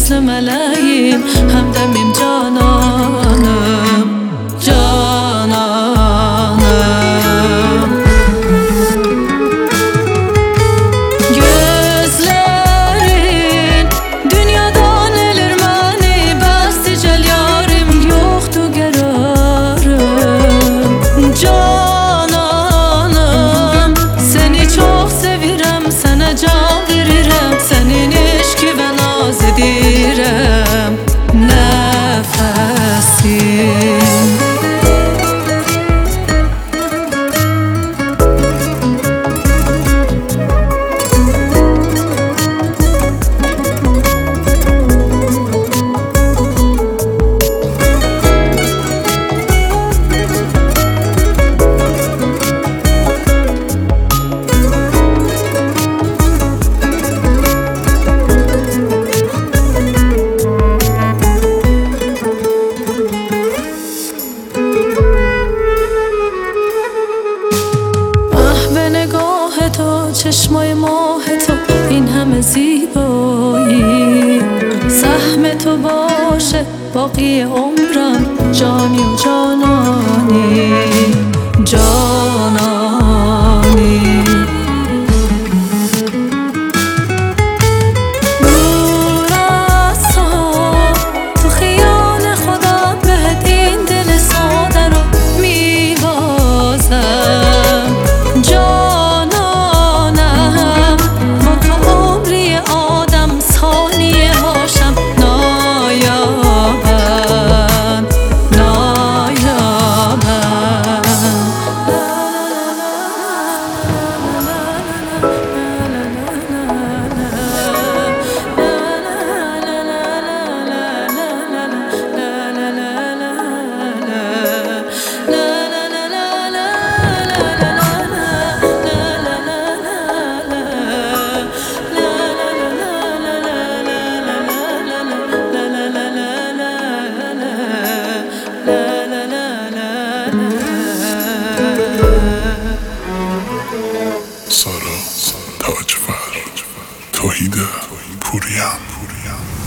مثل ملاییم همدمیم جانانم جانانم Gözlerin dünyadan elirmeni bastı cel yarim yoktu gerarım Cananım seni çok sevirem sana can verirem senin eşki ve naz edirem nefesim تو چشمای ماه تو این همه زیبایی سهم تو باشه باقی عمرم جانی و جانانی جانانی دور از تو تو خیال خودم بهت این دل ساده رو میبازم سارا تاجور توحید پوریان